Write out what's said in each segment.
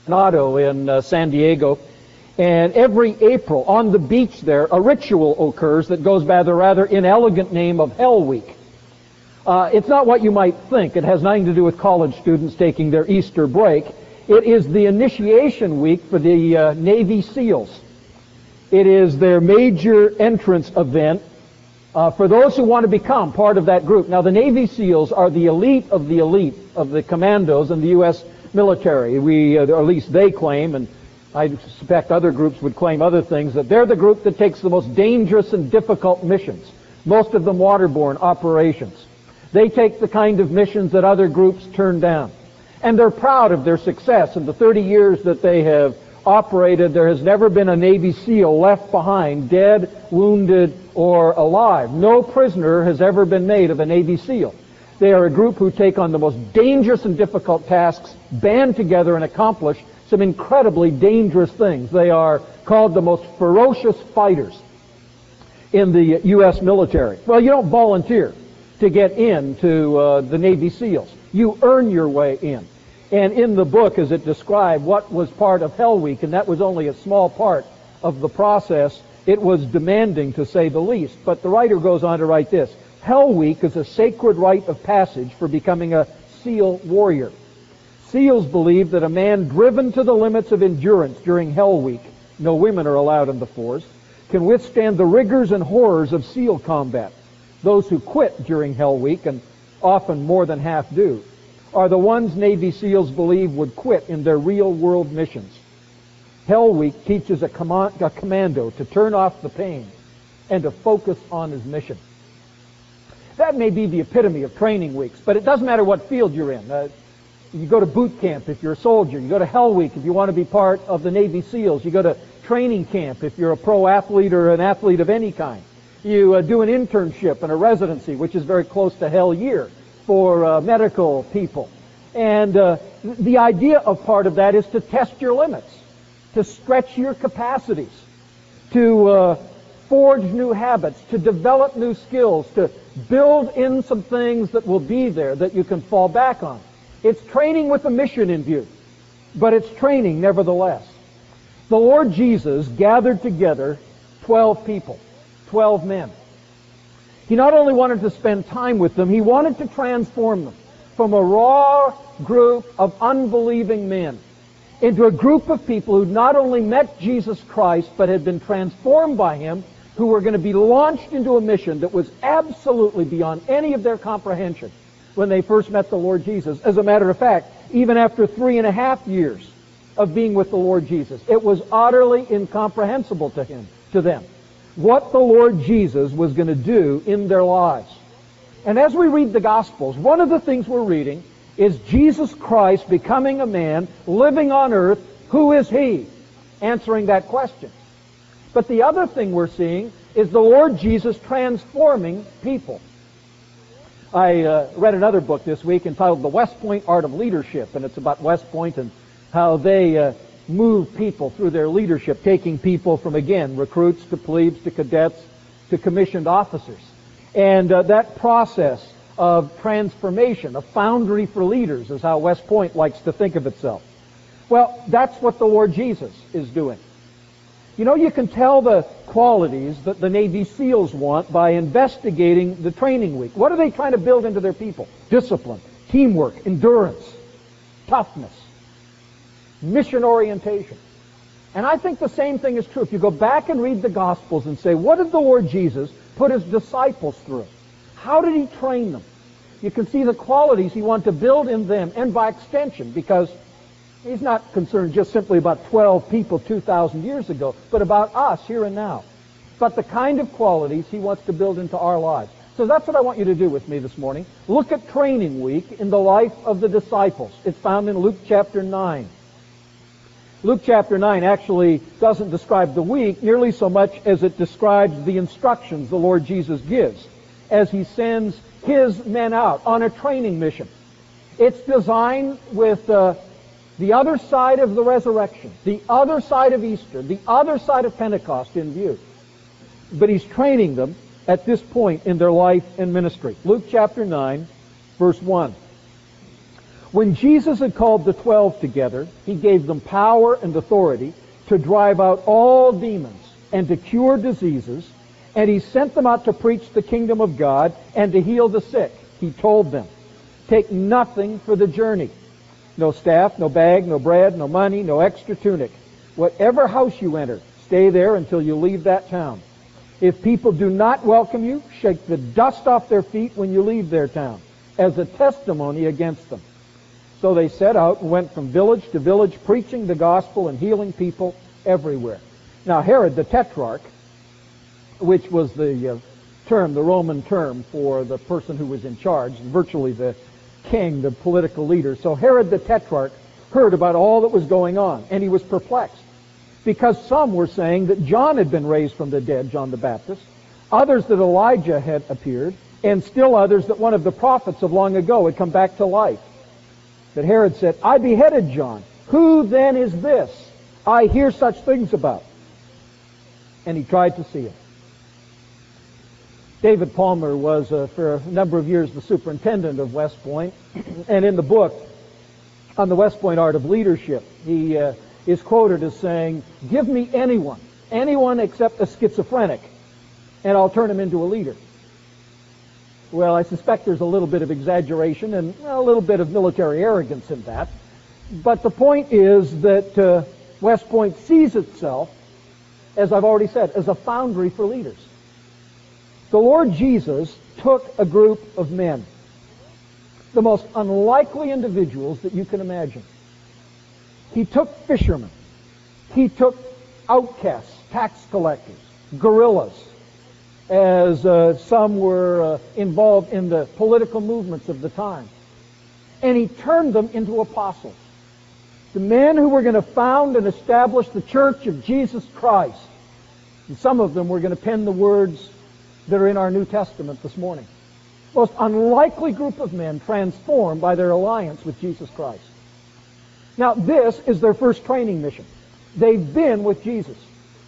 Coronado in San Diego. And every April on the beach there, a ritual occurs that goes by the rather inelegant name of Hell Week. It's not what you might think. It has nothing to do with college students taking their Easter break. It is the initiation week for the Navy SEALs. It is their major entrance event for those who want to become part of that group. Now, the Navy SEALs are the elite of the commandos in the U.S. military. Or at least they claim, and I suspect other groups would claim other things, that they're the group that takes the most dangerous and difficult missions, most of them waterborne operations. They take the kind of missions that other groups turn down. And they're proud of their success. In the 30 years that they have operated, there has never been a Navy SEAL left behind, dead, wounded, or alive. No prisoner has ever been made of a Navy SEAL. They are a group who take on the most dangerous and difficult tasks, band together and accomplish some incredibly dangerous things. They are called the most ferocious fighters in the U.S. military. Well, you don't volunteer to get into the Navy SEALs. You earn your way in. And in the book, as it described what was part of Hell Week, and that was only a small part of the process, it was demanding, to say the least. But the writer goes on to write this: Hell Week is a sacred rite of passage for becoming a SEAL warrior. SEALs believe that a man driven to the limits of endurance during Hell Week, no women are allowed in the force, can withstand the rigors and horrors of SEAL combat. Those who quit during Hell Week, and often more than half do, are the ones Navy SEALs believe would quit in their real-world missions. Hell Week teaches a commando to turn off the pain and to focus on his mission. That may be the epitome of training weeks, but it doesn't matter what field you're in. You go to boot camp if you're a soldier. You go to Hell Week if you want to be part of the Navy SEALs. You go to training camp if you're a pro athlete or an athlete of any kind. You do an internship and a residency, which is very close to Hell Year for medical people. And the idea of part of that is to test your limits, to stretch your capacities, to forge new habits, to develop new skills, to build in some things that will be there that you can fall back on. It's training with a mission in view, but it's training nevertheless. The Lord Jesus gathered together 12 people, 12 men. He not only wanted to spend time with them, he wanted to transform them from a raw group of unbelieving men into a group of people who not only met Jesus Christ, but had been transformed by him, who were going to be launched into a mission that was absolutely beyond any of their comprehension when they first met the Lord Jesus. As a matter of fact, even after 3.5 years of being with the Lord Jesus, it was utterly incomprehensible to them, what the Lord Jesus was going to do in their lives. And as we read the Gospels, one of the things we're reading is Jesus Christ becoming a man, living on earth. Who is he? Answering that question. But the other thing we're seeing is the Lord Jesus transforming people. I read another book this week entitled The West Point Art of Leadership, and it's about West Point and how they move people through their leadership, taking people from, again, recruits to plebes to cadets to commissioned officers. And that process of transformation, a foundry for leaders, is how West Point likes to think of itself. Well, that's what the Lord Jesus is doing. You know, you can tell the qualities that the Navy SEALs want by investigating the training week. What are they trying to build into their people? Discipline, teamwork, endurance, toughness, mission orientation. And I think the same thing is true. If you go back and read the Gospels and say, what did the Lord Jesus put his disciples through? How did he train them? You can see the qualities he wanted to build in them, and by extension, because he's not concerned just simply about 12 people 2,000 years ago, but about us here and now. But the kind of qualities he wants to build into our lives. So that's what I want you to do with me this morning. Look at training week in the life of the disciples. It's found in Luke chapter 9. Luke chapter 9 actually doesn't describe the week nearly so much as it describes the instructions the Lord Jesus gives as he sends his men out on a training mission. It's designed with the other side of the resurrection, the other side of Easter, the other side of Pentecost in view. But he's training them at this point in their life and ministry. Luke chapter 9, verse 1. When Jesus had called the 12 together, he gave them power and authority to drive out all demons and to cure diseases, and he sent them out to preach the kingdom of God and to heal the sick. He told them, take nothing for the journey. No staff, no bag, no bread, no money, no extra tunic. Whatever house you enter, stay there until you leave that town. If people do not welcome you, shake the dust off their feet when you leave their town, as a testimony against them. So they set out and went from village to village, preaching the gospel and healing people everywhere. Now Herod the Tetrarch, which was the Roman term for the person who was in charge, virtually the king, the political leader. So Herod the Tetrarch heard about all that was going on, and he was perplexed, because some were saying that John had been raised from the dead, John the Baptist, others that Elijah had appeared, and still others that one of the prophets of long ago had come back to life. But Herod said, I beheaded John. Who then is this I hear such things about? And he tried to see him. David Palmer was, for a number of years, the superintendent of West Point. And in the book on the West Point Art of Leadership, he is quoted as saying, give me anyone except a schizophrenic, and I'll turn him into a leader. Well, I suspect there's a little bit of exaggeration and a little bit of military arrogance in that. But the point is that West Point sees itself, as I've already said, as a foundry for leaders. The Lord Jesus took a group of men, the most unlikely individuals that you can imagine. He took fishermen. He took outcasts, tax collectors, guerrillas, as some were involved in the political movements of the time. And he turned them into apostles. The men who were going to found and establish the Church of Jesus Christ. And some of them were going to pen the words that are in our New Testament this morning. Most unlikely group of men transformed by their alliance with Jesus Christ. Now, this is their first training mission. They've been with Jesus.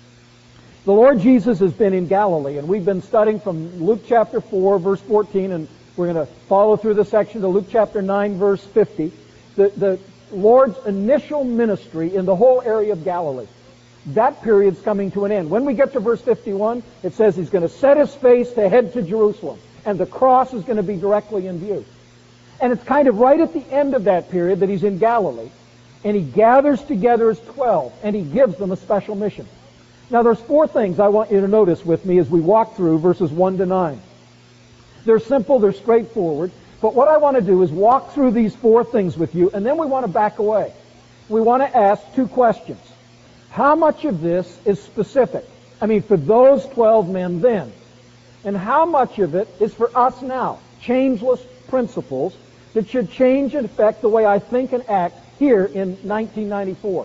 The Lord Jesus has been in Galilee, and we've been studying from Luke chapter 4, verse 14, and we're going to follow through the section to Luke chapter 9, verse 50. The Lord's initial ministry in the whole area of Galilee. That period's coming to an end. When we get to verse 51, it says he's going to set his face to head to Jerusalem, and the cross is going to be directly in view. And it's kind of right at the end of that period that he's in Galilee, and he gathers together his 12, and he gives them a special mission. Now there's 4 things I want you to notice with me as we walk through verses 1 to 9. They're simple, they're straightforward, but what I want to do is walk through these 4 things with you, and then we want to back away. We want to ask 2 questions. How much of this is specific? I mean, for those 12 men then. And how much of it is for us now? Changeless principles that should change and affect the way I think and act here in 1994.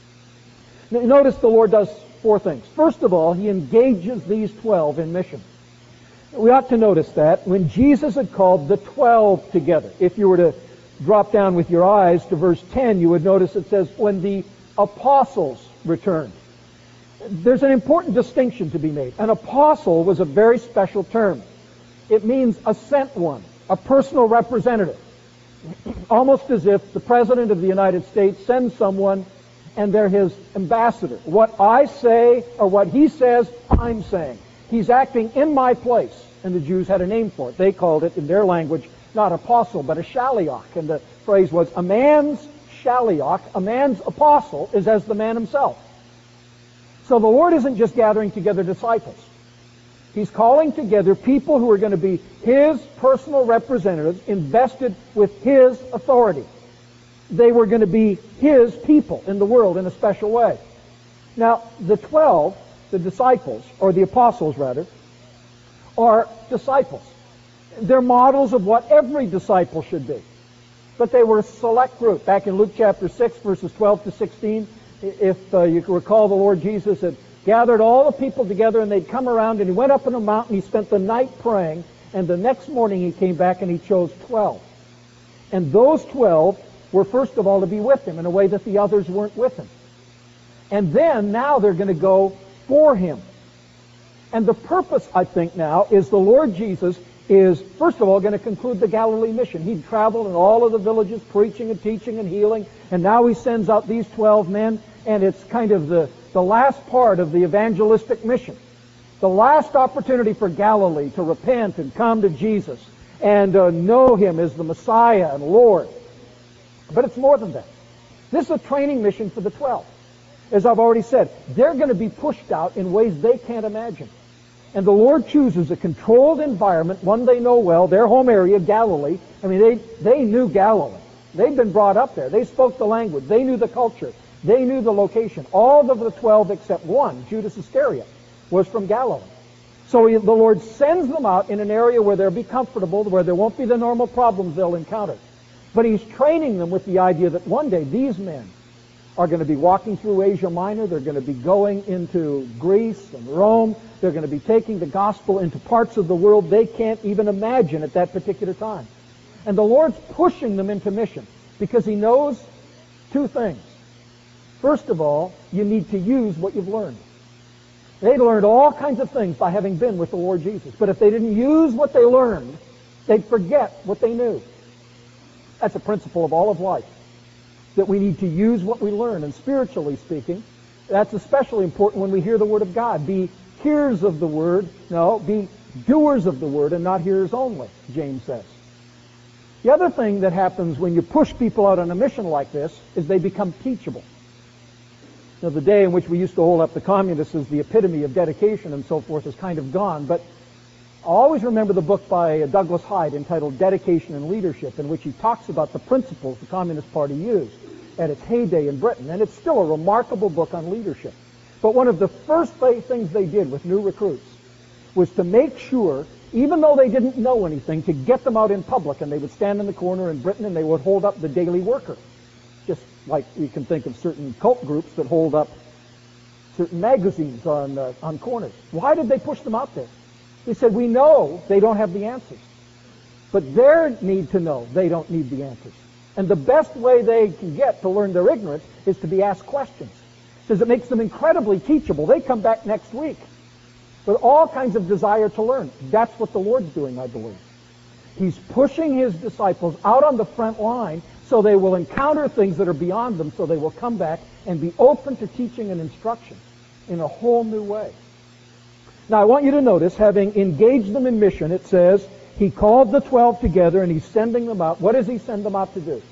Now, notice the Lord does 4 things. First of all, he engages these 12 in mission. We ought to notice that when Jesus had called the 12 together, if you were to drop down with your eyes to verse 10, you would notice it says, when the apostles returned. There's an important distinction to be made. An apostle was a very special term. It means a sent one, a personal representative. Almost as if the President of the United States sends someone and they're his ambassador. What I say or what he says, I'm saying. He's acting in my place. And the Jews had a name for it. They called it, in their language, not apostle, but a shaliach. And the phrase was, a man's shaliach, a man's apostle, is as the man himself. So the Lord isn't just gathering together disciples. He's calling together people who are going to be his personal representatives invested with his authority. They were going to be his people in the world in a special way. Now, the 12, the disciples, or the apostles rather, are disciples. They're models of what every disciple should be. But they were a select group. Back in Luke chapter 6, verses 12 to 16, if you can recall, the Lord Jesus had gathered all the people together, and they'd come around, and he went up on a mountain, he spent the night praying, and the next morning he came back and he chose 12. And those 12 were first of all to be with him in a way that the others weren't with him. And then now they're going to go for him. And the purpose, I think now, is the Lord Jesus is, first of all, going to conclude the Galilee mission. He'd traveled in all of the villages preaching and teaching and healing, and now he sends out these 12 men, and it's kind of the last part of the evangelistic mission. The last opportunity for Galilee to repent and come to Jesus and know Him as the Messiah and Lord. But it's more than that. This is a training mission for the 12. As I've already said, they're going to be pushed out in ways they can't imagine. And the Lord chooses a controlled environment, one they know well, their home area, Galilee. I mean, they knew Galilee. They'd been brought up there. They spoke the language. They knew the culture. They knew the location. All of the 12 except one, Judas Iscariot, was from Galilee. So the Lord sends them out in an area where they'll be comfortable, where there won't be the normal problems they'll encounter. But He's training them with the idea that one day these men are going to be walking through Asia Minor. They're going to be going into Greece and Rome. They're going to be taking the gospel into parts of the world they can't even imagine at that particular time. And the Lord's pushing them into mission because He knows two things. First of all, you need to use what you've learned. They learned all kinds of things by having been with the Lord Jesus. But if they didn't use what they learned, they'd forget what they knew. That's a principle of all of life, that we need to use what we learn. And spiritually speaking, that's especially important when we hear the Word of God. Be hearers of the Word. No, be doers of the Word and not hearers only, James says. The other thing that happens when you push people out on a mission like this is they become teachable. Now, the day in which we used to hold up the communists as the epitome of dedication and so forth is kind of gone, but I always remember the book by Douglas Hyde entitled Dedication and Leadership, in which he talks about the principles the Communist Party used at its heyday in Britain, and it's still a remarkable book on leadership. But one of the first things they did with new recruits was to make sure, even though they didn't know anything, to get them out in public, and they would stand in the corner in Britain and they would hold up the Daily Worker. Just like we can think of certain cult groups that hold up certain magazines on corners. Why did they push them out there? He said, we know they don't have the answers, but they need to know they don't need the answers. And the best way they can get to learn their ignorance is to be asked questions. He says it makes them incredibly teachable. They come back next week with all kinds of desire to learn. That's what the Lord's doing, I believe. He's pushing His disciples out on the front line so they will encounter things that are beyond them, so they will come back and be open to teaching and instruction in a whole new way. Now, I want you to notice, having engaged them in mission, it says, He called the 12 together and He's sending them out. What does He send them out to do?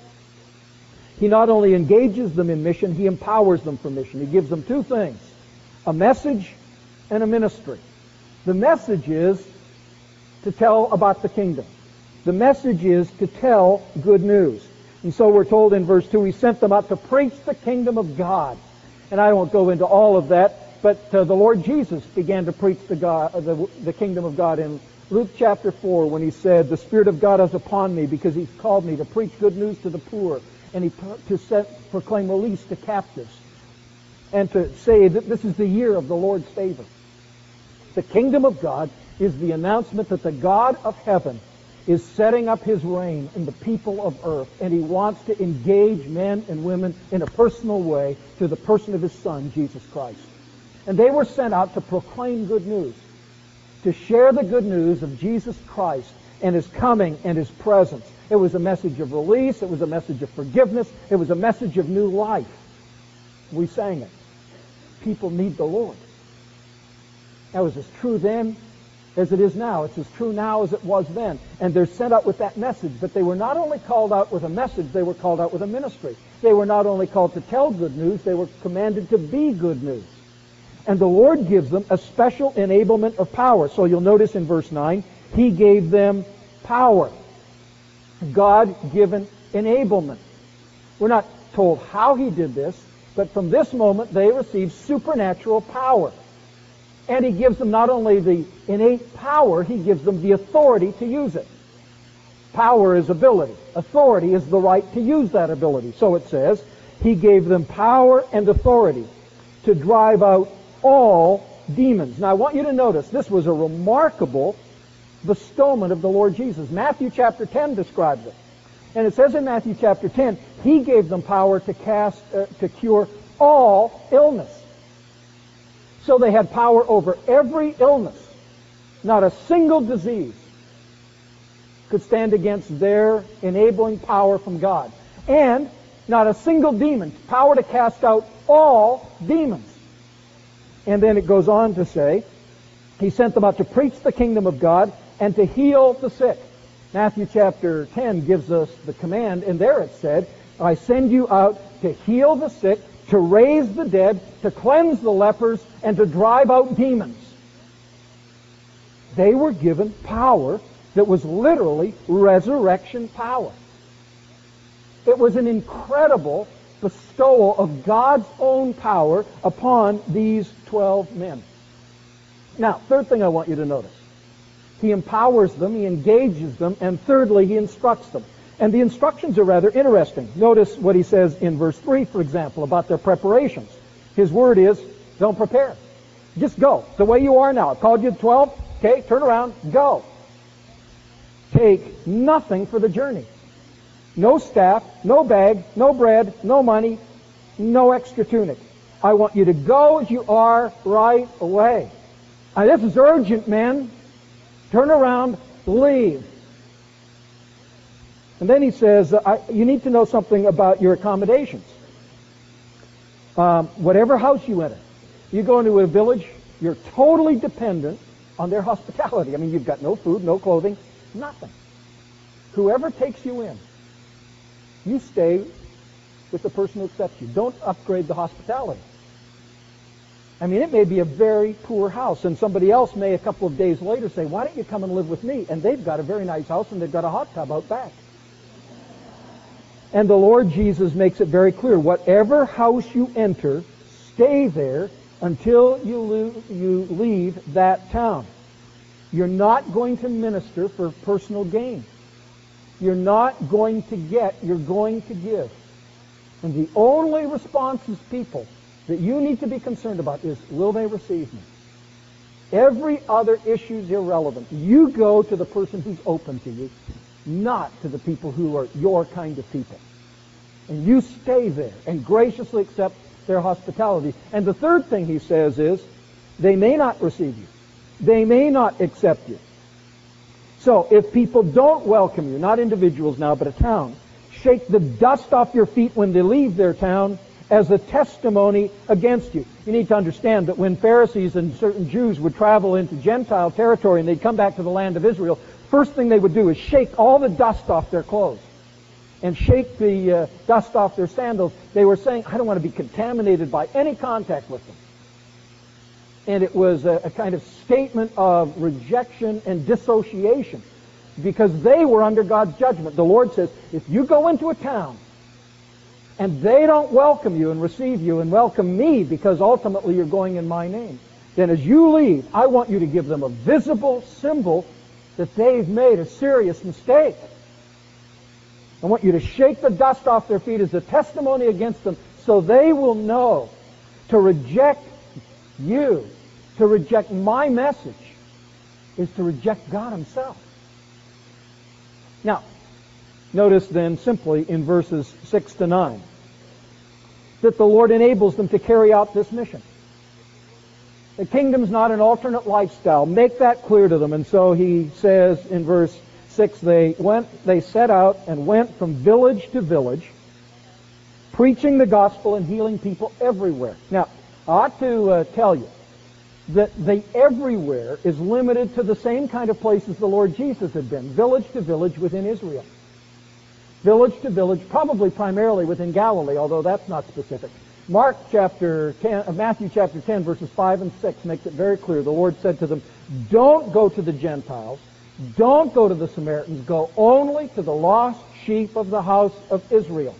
He not only engages them in mission, He empowers them for mission. He gives them two things, a message and a ministry. The message is to tell about the kingdom. The message is to tell good news. And so we're told in verse 2, He sent them out to preach the kingdom of God. And I won't go into all of that, but the Lord Jesus began to preach the kingdom of God in Luke chapter 4 when He said, the Spirit of God is upon me because He's called me to preach good news to the poor and to proclaim release to captives and to say that this is the year of the Lord's favor. The kingdom of God is the announcement that the God of heaven is setting up His reign in the people of earth, and He wants to engage men and women in a personal way through the person of His Son, Jesus Christ. And they were sent out to proclaim good news, to share the good news of Jesus Christ and His coming and His presence. It was a message of release. It was a message of forgiveness. It was a message of new life. We sang it. People need the Lord. That was as true then as it is now. It's as true now as it was then. And they're sent out with that message. But they were not only called out with a message, they were called out with a ministry. They were not only called to tell good news, they were commanded to be good news. And the Lord gives them a special enablement of power. So you'll notice in verse 9, He gave them power. God-given enablement. We're not told how He did this, but from this moment they receive supernatural power. And He gives them not only the innate power, He gives them the authority to use it. Power is ability. Authority is the right to use that ability. So it says, He gave them power and authority to drive out all demons. Now I want you to notice, this was a remarkable bestowment of the Lord Jesus. Matthew chapter 10 describes it. And it says in Matthew chapter 10, He gave them power to cure all illness. So they had power over every illness. Not a single disease could stand against their enabling power from God. And not a single demon, power to cast out all demons. And then it goes on to say, he sent them out to preach the kingdom of God and to heal the sick. Matthew chapter 10 gives us the command, and there it said, I send you out to heal the sick, to raise the dead, to cleanse the lepers, and to drive out demons. They were given power that was literally resurrection power. It was an incredible bestowal of God's own power upon these 12 men. Now, third thing I want you to notice. He empowers them, he engages them, and thirdly, he instructs them. And the instructions are rather interesting. Notice what he says in verse 3, for example, about their preparations. His word is, don't prepare. Just go. The way you are now. I've called you 12. Okay, turn around. Go. Take nothing for the journey. No staff, no bag, no bread, no money, no extra tunic. I want you to go as you are right away. Now, this is urgent, men. Turn around, leave. And then he says, you need to know something about your accommodations. Whatever house you enter, you go into a village, you're totally dependent on their hospitality. I mean, you've got no food, no clothing, nothing. Whoever takes you in, you stay with the person who accepts you. Don't upgrade the hospitality. I mean, it may be a very poor house, and somebody else may a couple of days later say, why don't you come and live with me? And they've got a very nice house, and they've got a hot tub out back. And the Lord Jesus makes it very clear, whatever house you enter, stay there until you leave that town. You're not going to minister for personal gain. You're not going to get, you're going to give. And the only response as people that you need to be concerned about is, will they receive me? Every other issue is irrelevant. You go to the person who's open to you, not to the people who are your kind of people. And you stay there and graciously accept their hospitality. And the third thing he says is, they may not receive you. They may not accept you. So if people don't welcome you, not individuals now, but a town, shake the dust off your feet when they leave their town as a testimony against you. You need to understand that when Pharisees and certain Jews would travel into Gentile territory and they'd come back to the land of Israel, first thing they would do is shake all the dust off their clothes and shake the dust off their sandals. They were saying, I don't want to be contaminated by any contact with them. And it was a kind of statement of rejection and dissociation because they were under God's judgment. The Lord says, if you go into a town and they don't welcome you and receive you and welcome me because ultimately you're going in my name, then as you leave, I want you to give them a visible symbol that they've made a serious mistake. I want you to shake the dust off their feet as a testimony against them so they will know to reject you, to reject my message, is to reject God himself. Now, notice then simply in verses 6 to 9 that the Lord enables them to carry out this mission. The kingdom's not an alternate lifestyle. Make that clear to them. And so he says in verse 6, they set out and went from village to village, preaching the gospel and healing people everywhere. Now, I ought to tell you that the everywhere is limited to the same kind of places the Lord Jesus had been, village to village within Israel. Village to village, probably primarily within Galilee, although that's not specific. Matthew chapter 10, verses 5 and 6 makes it very clear. The Lord said to them, don't go to the Gentiles, don't go to the Samaritans, go only to the lost sheep of the house of Israel.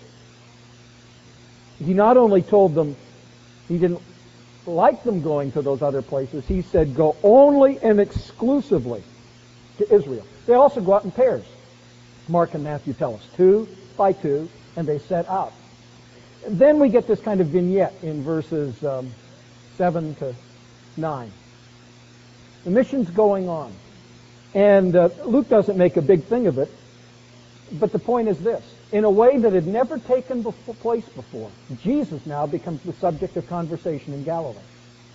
He not only told them he didn't like them going to those other places, he said go only and exclusively to Israel. They also go out in pairs. Mark and Matthew tell us, 2 by 2, and they set out. And then we get this kind of vignette in verses 7 to 9. The mission's going on. And Luke doesn't make a big thing of it, but the point is this. In a way that had never taken place before, Jesus now becomes the subject of conversation in Galilee.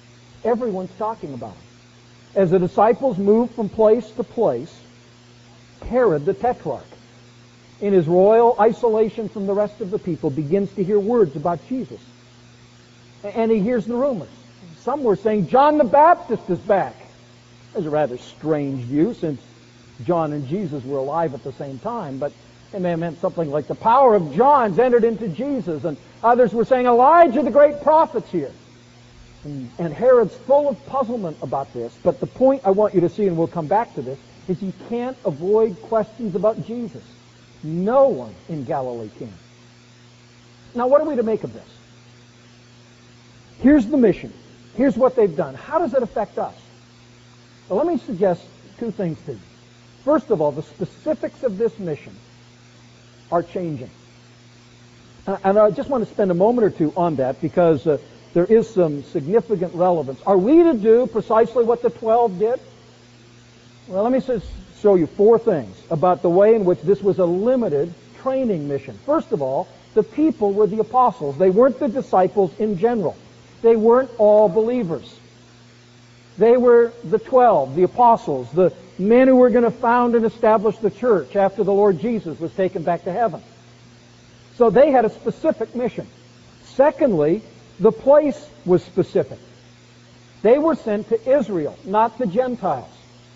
Everyone's talking about him. As the disciples move from place to place, Herod the Tetrarch, in his royal isolation from the rest of the people, begins to hear words about Jesus. And he hears the rumors. Some were saying John the Baptist is back. That's a rather strange view, since John and Jesus were alive at the same time, but it may have meant something like the power of John's entered into Jesus, and others were saying Elijah the great prophet's here. And Herod's full of puzzlement about this, but the point I want you to see, and we'll come back to this, is you can't avoid questions about Jesus. No one in Galilee can. Now, what are we to make of this? Here's the mission. Here's what they've done. How does it affect us? Well, let me suggest two things to you. First of all, the specifics of this mission are changing. And I just want to spend a moment or two on that, because there is some significant relevance. Are we to do precisely what the 12 did? Well, let me just show you four things about the way in which this was a limited training mission. First of all, the people were the apostles. They weren't the disciples in general. They weren't all believers. They were the 12, the apostles, the men who were going to found and establish the church after the Lord Jesus was taken back to heaven. So they had a specific mission. Secondly, the place was specific. They were sent to Israel, not the Gentiles.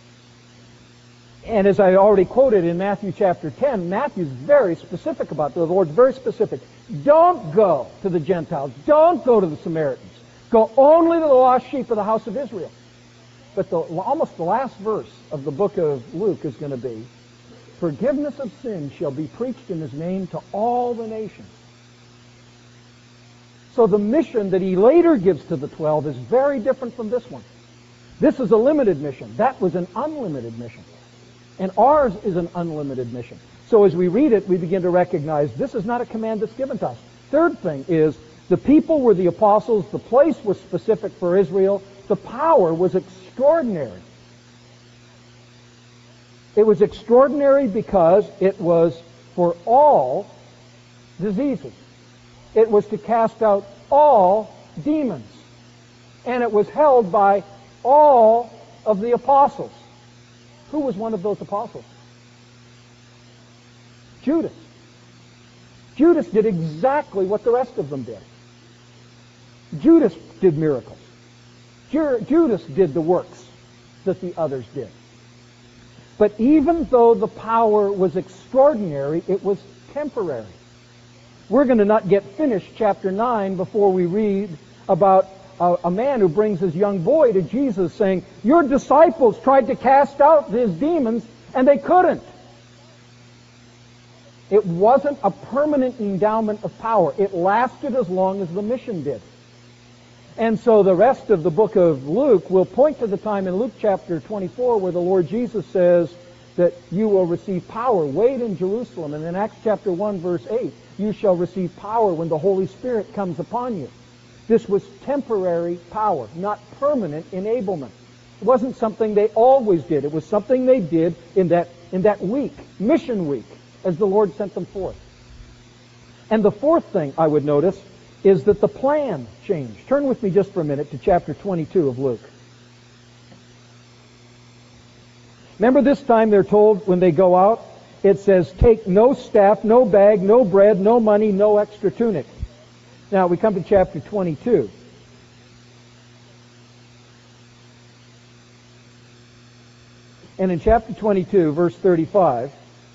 And as I already quoted in Matthew chapter 10, Matthew's very specific about this. The Lord's very specific. Don't go to the Gentiles. Don't go to the Samaritans. Go only to the lost sheep of the house of Israel. But almost the last verse of the book of Luke is going to be, forgiveness of sins shall be preached in his name to all the nations. So the mission that he later gives to the 12 is very different from this one. This is a limited mission. That was an unlimited mission. And ours is an unlimited mission. So as we read it, we begin to recognize this is not a command that's given to us. Third thing is, the people were the apostles, the place was specific for Israel, the power was extraordinary. It was extraordinary because it was for all diseases. It was to cast out all demons. And it was held by all of the apostles. Who was one of those apostles? Judas. Judas did exactly what the rest of them did. Judas did miracles. Judas did the works that the others did. But even though the power was extraordinary, it was temporary. We're going to not get finished chapter 9 before we read about a man who brings his young boy to Jesus saying, your disciples tried to cast out his demons and they couldn't. It wasn't a permanent endowment of power. It lasted as long as the mission did. And so the rest of the book of Luke will point to the time in Luke chapter 24 where the Lord Jesus says that you will receive power. Wait in Jerusalem. And in Acts chapter 1 verse 8, you shall receive power when the Holy Spirit comes upon you. This was temporary power, not permanent enablement. It wasn't something they always did. It was something they did in that week, mission week, as the Lord sent them forth. And the fourth thing I would notice is that the plan changed. Turn with me just for a minute to chapter 22 of Luke. Remember this time they're told when they go out, it says, take no staff, no bag, no bread, no money, no extra tunic. Now we come to chapter 22. And in chapter 22, verse 35,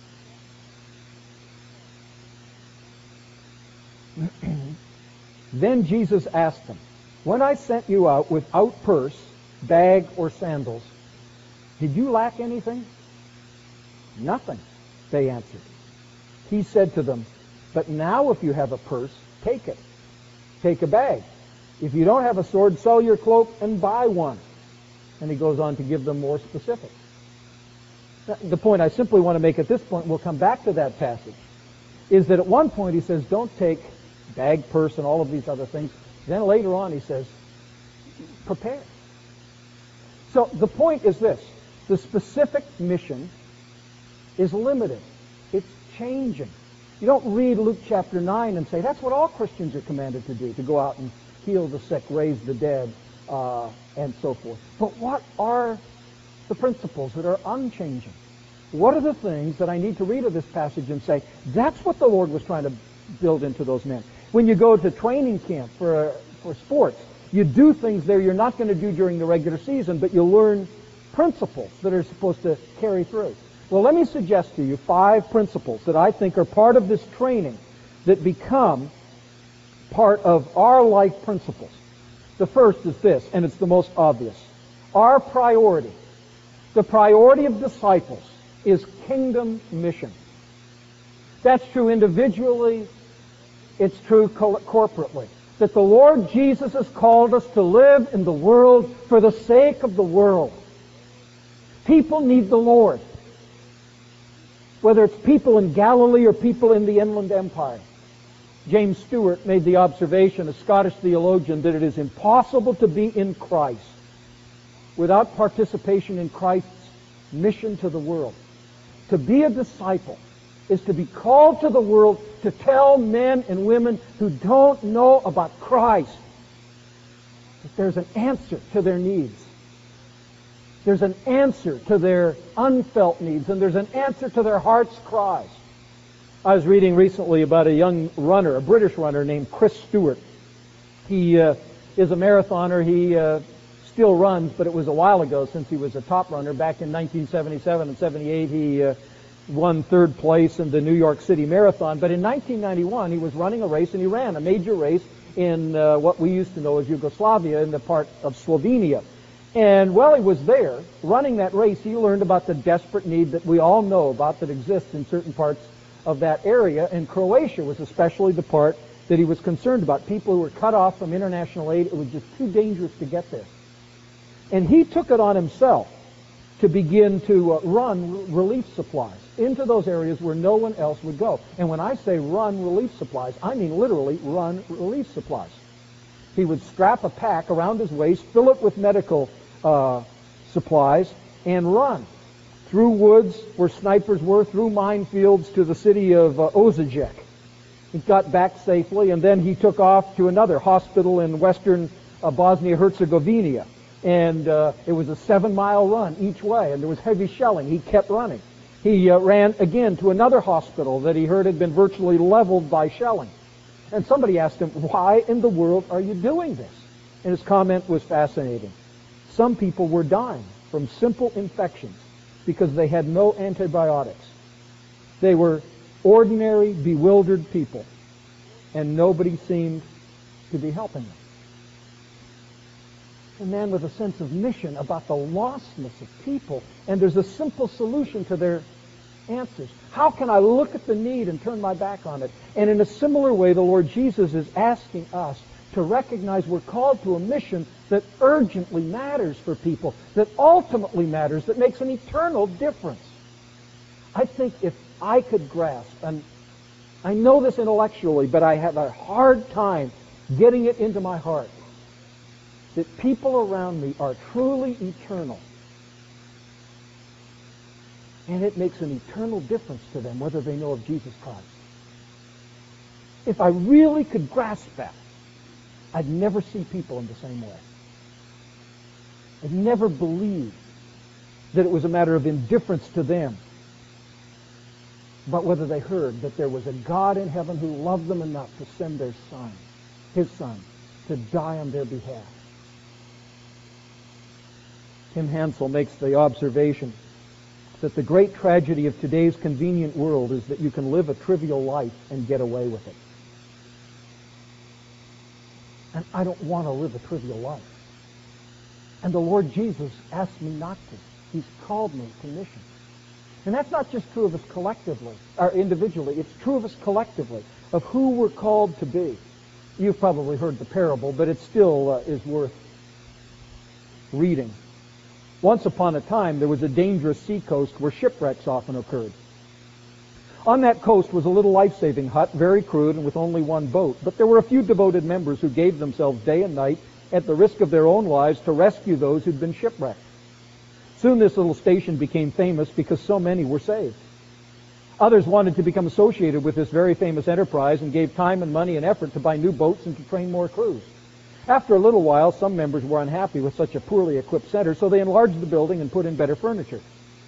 then Jesus asked them, when I sent you out without purse, bag, or sandals, did you lack anything? Nothing, they answered. He said to them, but now if you have a purse, take it. Take a bag. If you don't have a sword, sell your cloak and buy one. And he goes on to give them more specifics. The point I simply want to make at this point, we'll come back to that passage, is that at one point he says, don't take bag, purse, and all of these other things. Then later on he says, prepare. So the point is this. The specific mission is limited. It's changing. You don't read Luke chapter 9 and say, that's what all Christians are commanded to do, to go out and heal the sick, raise the dead, and so forth. But what are the principles that are unchanging? What are the things that I need to read of this passage and say, that's what the Lord was trying to build into those men? When you go to training camp for sports, you do things there you're not going to do during the regular season, but you learn principles that are supposed to carry through. Well, let me suggest to you 5 principles that I think are part of this training that become part of our life principles. The first is this, and it's the most obvious. Our priority, the priority of disciples, is kingdom mission. That's true individually. It's true corporately. That the Lord Jesus has called us to live in the world for the sake of the world. People need the Lord. Whether it's people in Galilee or people in the Inland Empire. James Stewart made the observation, a Scottish theologian, that it is impossible to be in Christ without participation in Christ's mission to the world. To be a disciple is to be called to the world to tell men and women who don't know about Christ that there's an answer to their needs. There's an answer to their unfelt needs, and there's an answer to their heart's cries. I was reading recently about a young runner, a British runner named Chris Stewart. He is a marathoner. He still runs, but it was a while ago since he was a top runner. Back in 1977 and 78, he won 3rd place in the New York City Marathon. But in 1991, he was running a race, and he ran a major race in what we used to know as Yugoslavia, in the part of Slovenia. And while he was there, running that race, he learned about the desperate need that we all know about that exists in certain parts of that area. And Croatia was especially the part that he was concerned about. People who were cut off from international aid, it was just too dangerous to get there. And he took it on himself to begin to run relief supplies into those areas where no one else would go. And when I say run relief supplies, I mean literally run relief supplies. He would strap a pack around his waist, fill it with medical supplies, and run through woods where snipers were, through minefields to the city of Osijek. He got back safely, and then he took off to another hospital in western Bosnia-Herzegovina. And it was a 7-mile run each way, and there was heavy shelling. He kept running. He ran again to another hospital that he heard had been virtually leveled by shelling. And somebody asked him, why in the world are you doing this? And his comment was fascinating. Some people were dying from simple infections because they had no antibiotics. They were ordinary, bewildered people, and nobody seemed to be helping them. A man with a sense of mission about the lostness of people, and there's a simple solution to their answers. How can I look at the need and turn my back on it? And in a similar way, the Lord Jesus is asking us to recognize we're called to a mission that urgently matters for people, that ultimately matters, that makes an eternal difference. I think if I could grasp, and I know this intellectually, but I have a hard time getting it into my heart, that people around me are truly eternal. And it makes an eternal difference to them whether they know of Jesus Christ. If I really could grasp that, I'd never see people in the same way. I'd never believe that it was a matter of indifference to them, but whether they heard that there was a God in heaven who loved them enough to send their Son, His Son, to die on their behalf. Tim Hansel makes the observation that the great tragedy of today's convenient world is that you can live a trivial life and get away with it. And I don't want to live a trivial life. And the Lord Jesus asked me not to. He's called me to mission. And that's not just true of us collectively, or individually. It's true of us collectively, of who we're called to be. You've probably heard the parable, but it still is worth reading. Once upon a time, there was a dangerous seacoast where shipwrecks often occurred. On that coast was a little life-saving hut, very crude and with only one boat. But there were a few devoted members who gave themselves day and night at the risk of their own lives to rescue those who'd been shipwrecked. Soon this little station became famous because so many were saved. Others wanted to become associated with this very famous enterprise and gave time and money and effort to buy new boats and to train more crews. After a little while, some members were unhappy with such a poorly equipped center, so they enlarged the building and put in better furniture.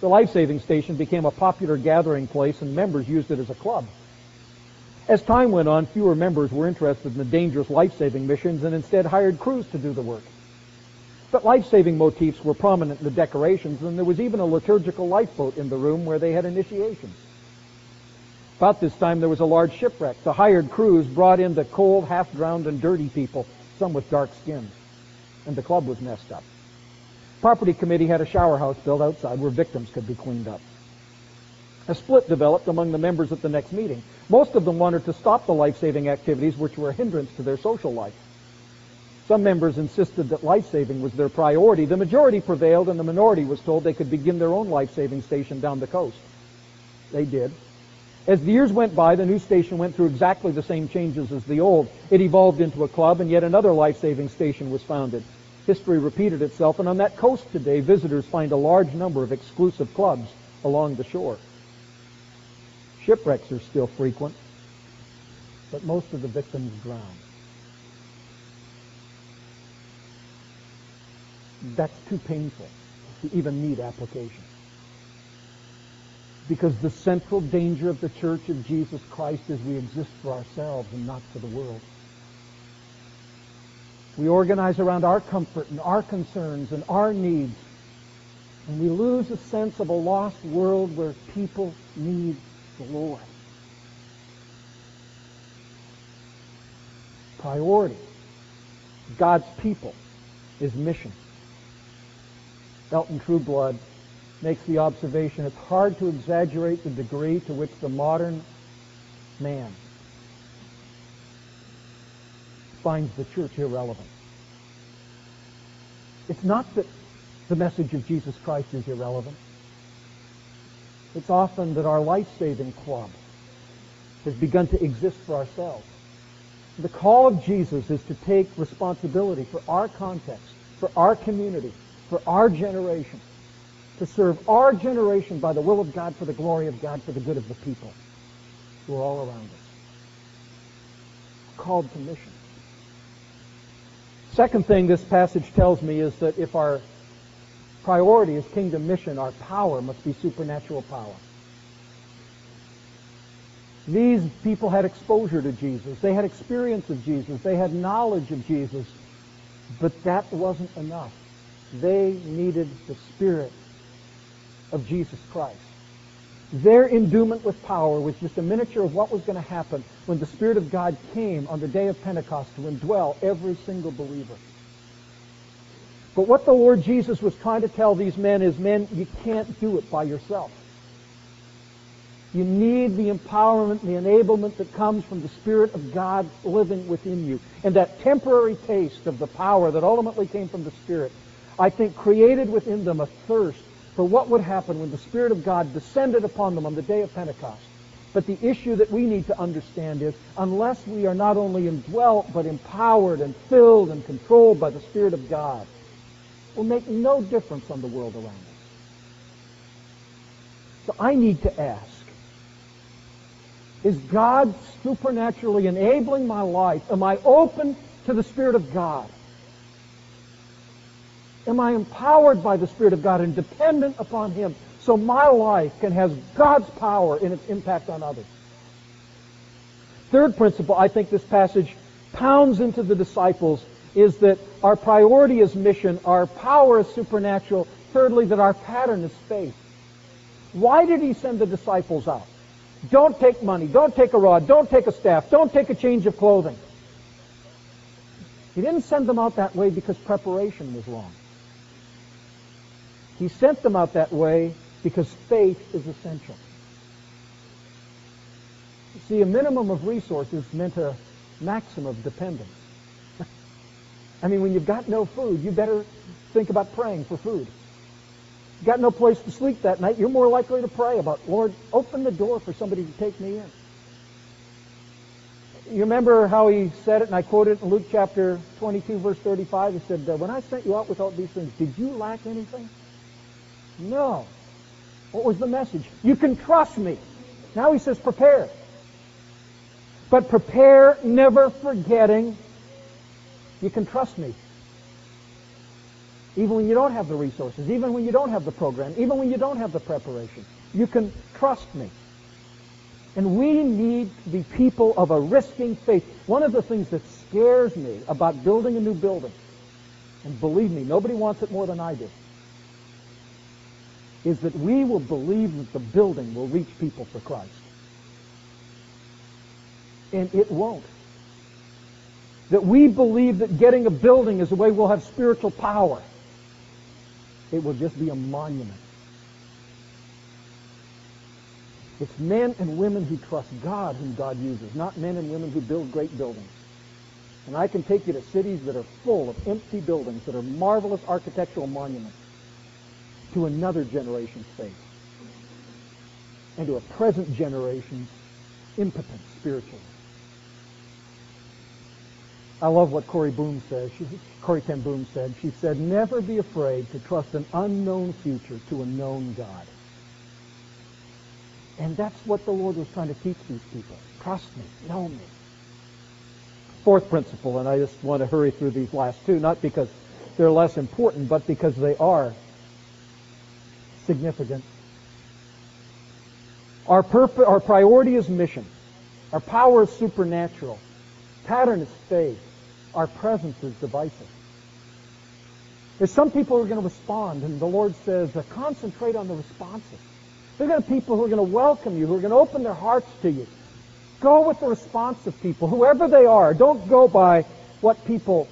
The life-saving station became a popular gathering place, and members used it as a club. As time went on, fewer members were interested in the dangerous life-saving missions and instead hired crews to do the work. But life-saving motifs were prominent in the decorations, and there was even a liturgical lifeboat in the room where they had initiations. About this time, there was a large shipwreck. The hired crews brought in the cold, half-drowned, and dirty people, some with dark skins, and the club was messed up. Property committee had a shower house built outside where victims could be cleaned up. A split developed among the members at the next meeting. Most of them wanted to stop the life-saving activities, which were a hindrance to their social life. Some members insisted that life-saving was their priority. The majority prevailed, and the minority was told they could begin their own life-saving station down the coast. They did. As the years went by, the new station went through exactly the same changes as the old. It evolved into a club, and yet another life-saving station was founded. History repeated itself, and on that coast today, visitors find a large number of exclusive clubs along the shore. Shipwrecks are still frequent, but most of the victims drown. That's too painful to even need application. Because the central danger of the Church of Jesus Christ is we exist for ourselves and not for the world. We organize around our comfort and our concerns and our needs, and we lose a sense of a lost world where people need the Lord. Priority, God's people, is mission. Elton Trueblood makes the observation, it's hard to exaggerate the degree to which the modern man finds the church irrelevant. It's not that the message of Jesus Christ is irrelevant. It's often that our life-saving club has begun to exist for ourselves. The call of Jesus is to take responsibility for our context, for our community, for our generation, to serve our generation by the will of God, for the glory of God, for the good of the people who are all around us. Called to mission. Second thing this passage tells me is that if our priority is kingdom mission, our power must be supernatural power. These people had exposure to Jesus. They had experience of Jesus. They had knowledge of Jesus. But that wasn't enough. They needed the Spirit of Jesus Christ. Their endowment with power was just a miniature of what was going to happen when the Spirit of God came on the day of Pentecost to indwell every single believer. But what the Lord Jesus was trying to tell these men is, men, you can't do it by yourself. You need the empowerment, the enablement that comes from the Spirit of God living within you. And that temporary taste of the power that ultimately came from the Spirit, I think, created within them a thirst for what would happen when the Spirit of God descended upon them on the day of Pentecost. But the issue that we need to understand is, unless we are not only indwelt, but empowered and filled and controlled by the Spirit of God, it will make no difference on the world around us. So I need to ask, is God supernaturally enabling my life? Am I open to the Spirit of God? Am I empowered by the Spirit of God and dependent upon Him so my life can have God's power in its impact on others? Third principle I think this passage pounds into the disciples is that our priority is mission, our power is supernatural. Thirdly, that our pattern is faith. Why did He send the disciples out? Don't take money, don't take a rod, don't take a staff, don't take a change of clothing. He didn't send them out that way because preparation was wrong. He sent them out that way because faith is essential. You see, a minimum of resources meant a maximum of dependence. I mean, when you've got no food, you better think about praying for food. You've got no place to sleep that night, you're more likely to pray about, Lord, open the door for somebody to take me in. You remember how He said it, and I quote it in Luke chapter 22, verse 35. He said, when I sent you out with all these things, did you lack anything? No. What was the message? You can trust me. Now He says prepare. But prepare, never forgetting, you can trust me. Even when you don't have the resources, even when you don't have the program, even when you don't have the preparation. You can trust me. And we need to be people of a risking faith. One of the things that scares me about building a new building, and believe me, nobody wants it more than I do, is that we will believe that the building will reach people for Christ. And it won't. That we believe that getting a building is the way we'll have spiritual power. It will just be a monument. It's men and women who trust God whom God uses, not men and women who build great buildings. And I can take you to cities that are full of empty buildings that are marvelous architectural monuments to another generation's faith and to a present generation's impotence spiritually. I love what Corrie ten Boom said. She said, never be afraid to trust an unknown future to a known God. And that's what the Lord was trying to teach these people. Trust me, know me. Fourth principle, and I just want to hurry through these last two, not because they're less important, but because they are significant. Our priority is mission. Our power is supernatural. Pattern is faith. Our presence is divisive. There's some people who are going to respond, and the Lord says, concentrate on the responses. There are going to be people who are going to welcome you, who are going to open their hearts to you. Go with the responsive people, whoever they are. Don't go by what people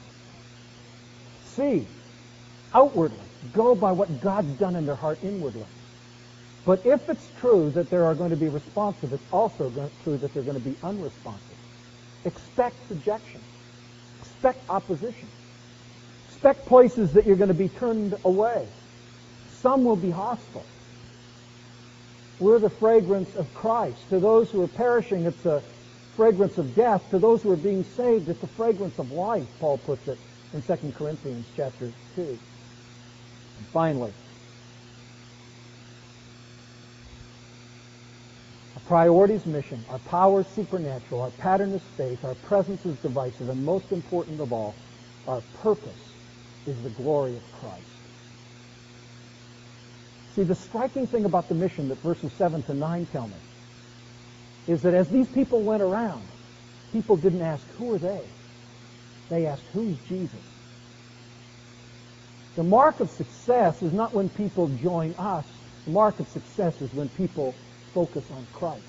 see outwardly. Go by what God's done in their heart inwardly. But if it's true that there are going to be responsive, it's also true that they're going to be unresponsive. Expect rejection. Expect opposition. Expect places that you're going to be turned away. Some will be hostile. We're the fragrance of Christ. To those who are perishing, it's a fragrance of death. To those who are being saved, it's a fragrance of life, Paul puts it in 2 Corinthians chapter 2. And finally, our priority is mission. Our power is supernatural. Our pattern is faith. Our presence is divisive. And most important of all, our purpose is the glory of Christ. See, the striking thing about the mission that verses 7 to 9 tell me is that as these people went around, people didn't ask, who are they? They asked, who's Jesus? The mark of success is not when people join us. The mark of success is when people focus on Christ.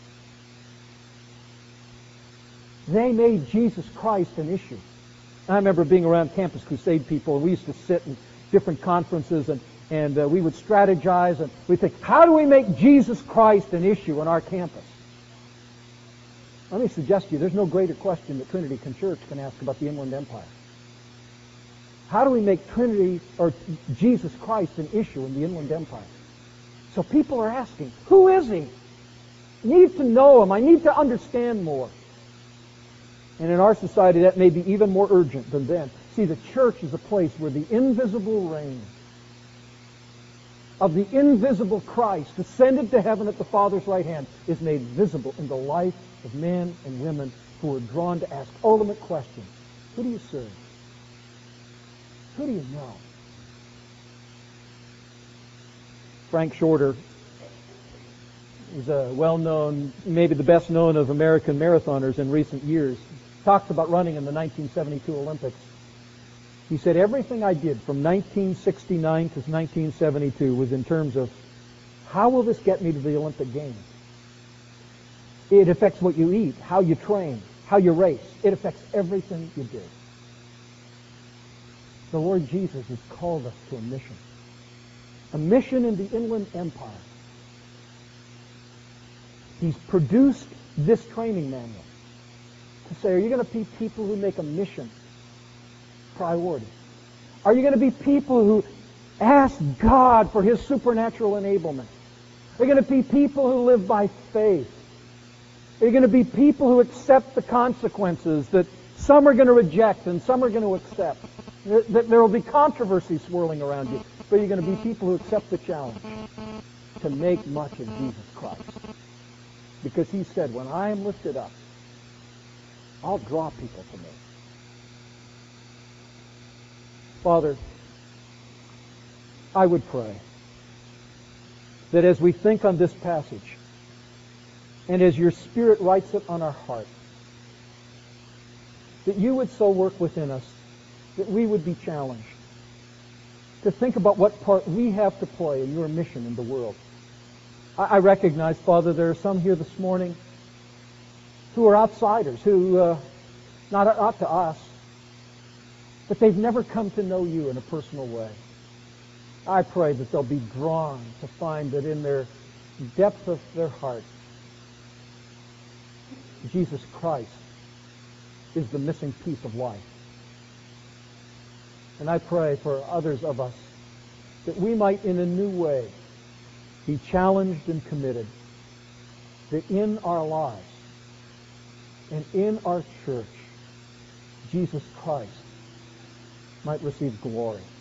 They made Jesus Christ an issue. I remember being around Campus Crusade people, and we used to sit in different conferences, and we would strategize, and we'd think, how do we make Jesus Christ an issue on our campus? Let me suggest to you, there's no greater question that Trinity Church can ask about the Inland Empire. How do we make Trinity or Jesus Christ an issue in the Inland Empire? So people are asking, who is he? I need to know him. I need to understand more. And in our society, that may be even more urgent than then. See, the church is a place where the invisible reign of the invisible Christ, ascended to heaven at the Father's right hand, is made visible in the life of men and women who are drawn to ask ultimate questions. Who do you serve? Who do you know? Frank Shorter is a well-known, maybe the best known of American marathoners in recent years. Talks about running in the 1972 Olympics. He said, everything I did from 1969 to 1972 was in terms of, how will this get me to the Olympic Games? It affects what you eat, how you train, how you race. It affects everything you do. The Lord Jesus has called us to a mission. A mission in the Inland Empire. He's produced this training manual to say, are you going to be people who make a mission priority? Are you going to be people who ask God for His supernatural enablement? Are you going to be people who live by faith? Are you going to be people who accept the consequences that some are going to reject and some are going to accept? There will be controversy swirling around you, but you're going to be people who accept the challenge to make much of Jesus Christ. Because He said, when I am lifted up, I'll draw people to me. Father, I would pray that as we think on this passage, and as your Spirit writes it on our heart, that you would so work within us that we would be challenged to think about what part we have to play in your mission in the world. I recognize, Father, there are some here this morning who are outsiders, who, not to us, but they've never come to know you in a personal way. I pray that they'll be drawn to find that in their depth of their heart, Jesus Christ is the missing piece of life. And I pray for others of us that we might in a new way be challenged and committed, that in our lives and in our church, Jesus Christ might receive glory.